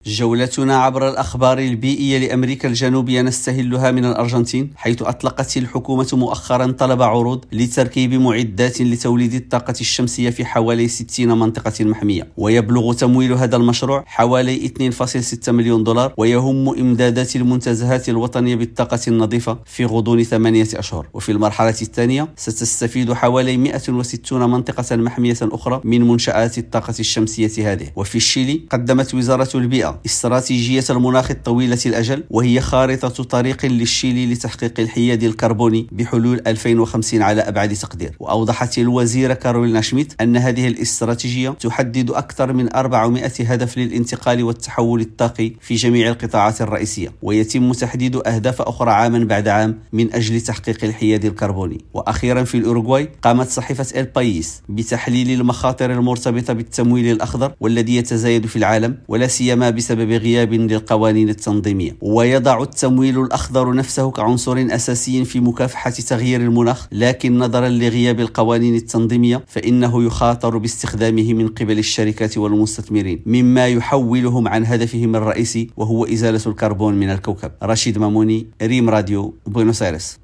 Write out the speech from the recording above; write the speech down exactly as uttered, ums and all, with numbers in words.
جولتنا عبر الأخبار البيئية لأمريكا الجنوبية نستهلها من الأرجنتين، حيث أطلقت الحكومة مؤخرا طلب عروض لتركيب معدات لتوليد الطاقة الشمسية في حوالي ستين منطقة محمية، ويبلغ تمويل هذا المشروع حوالي اثنين فاصلة ستة مليون دولار، ويهم إمدادات المنتزهات الوطنية بالطاقة النظيفة في غضون ثمانية أشهر. وفي المرحلة الثانية ستستفيد حوالي مئة وستين منطقة محمية أخرى من منشآت الطاقة الشمسية هذه. وفي الشيلي قدمت وزارة البيئة استراتيجية المناخ الطويلة الأجل، وهي خارطة طريق للشيلي لتحقيق الحياد الكربوني بحلول ألفين وخمسين على أبعد تقدير. وأوضحت الوزيرة كارولينا شميت أن هذه الاستراتيجية تحدد أكثر من أربعمائة هدف للانتقال والتحول الطاقي في جميع القطاعات الرئيسية، ويتم تحديد أهداف أخرى عاما بعد عام من أجل تحقيق الحياد الكربوني. وأخيرا في الأوروغواي قامت صحيفة إل بايس بتحليل المخاطر المرتبطة بالتمويل الأخضر والذي يتزايد في العالم، ولا سيما بسبب غياب للقوانين التنظيمية. ويضع التمويل الأخضر نفسه كعنصر أساسي في مكافحة تغيير المناخ، لكن نظرا لغياب القوانين التنظيمية فإنه يخاطر باستخدامه من قبل الشركات والمستثمرين، مما يحولهم عن هدفهم الرئيسي وهو إزالة الكربون من الكوكب. رشيد ماموني، ريم راديو، بوينوس آيرس.